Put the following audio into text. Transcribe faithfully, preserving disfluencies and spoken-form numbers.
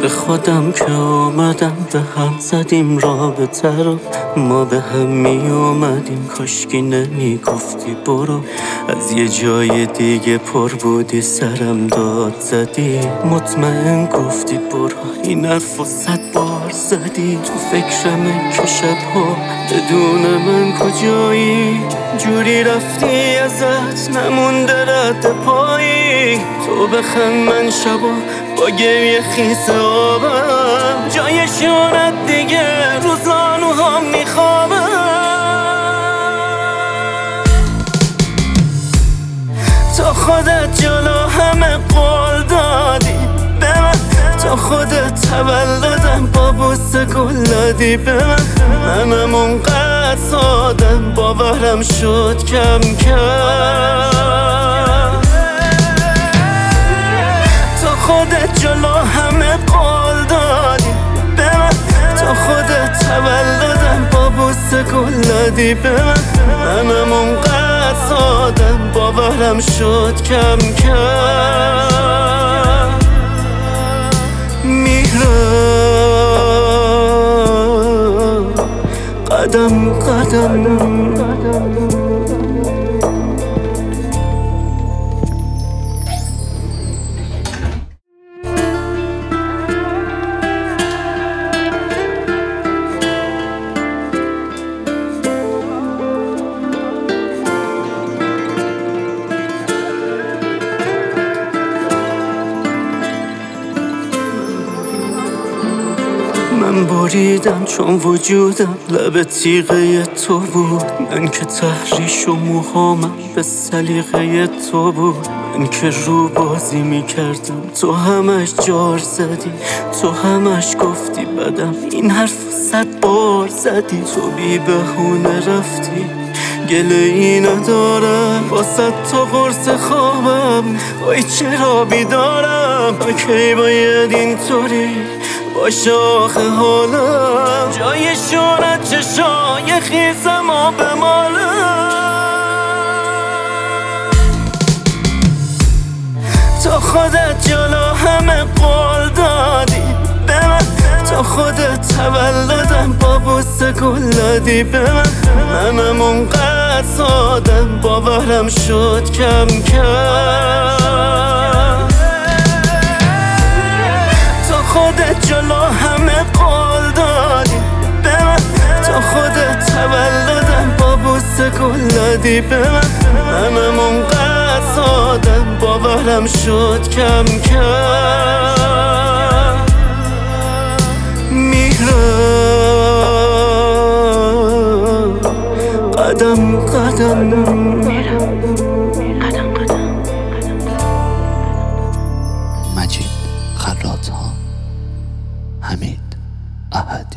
به خودم که آمدم به هم زدیم رابطه رو، ما به هم می اومدیم. کاشکی نمی گفتی برو، از یه جای دیگه پر بودی سرم داد زدی. مطمئن گفتی برو، این حرف و صد بار زدی. تو فکرمه که شبها بدون من کجایی، جوری رفتی ازت نمونده رد پایی. تو بخند من شبا با گریه خیس آبم، جای شونت دیگه رو زانوهام میخوابم. تو خودت جلو همه قول دادی به من، تو خودت تولدم با بوسه گل دادی به من. منم اونقدر سادم باورم شد کم کم. تو خودت جلو همه قول دادی به من، تو خودت تولدم با بوسه گل دادی به من. منم اونقدر سادم باورم شد کم کم. میرم قدم قدم من بریدم چون وجودم لب تیغه تو بود. من که تحریش و موهامم به سلیقه تو بود. من که رو بازی میکردم تو همش جار زدی. تو همش گفتی بدم، این حرف صد بار زدی. تو بی بهونه رفتی، گله ای ندارم واسه تو قرص خوابم. وای چرا بیدارم، کی باید اینطوری باشه آخه حالم. جای شونت چشای خیزم و بمالم. تو خودت جلو همه قول دادی به من، تو خودت تولدم با بوسه گل دادی به من. منم اونقدر سادم باورم شد کم کم. تو خودت جلو همه قول دادی به من، تو خودت تولدم با بوسه گل دادی به من. منم اونقدر سادم باورم شد کم کم. میرم قدم قدم میرم قدم قدم. مجید خراط‌ها، حمید احدی.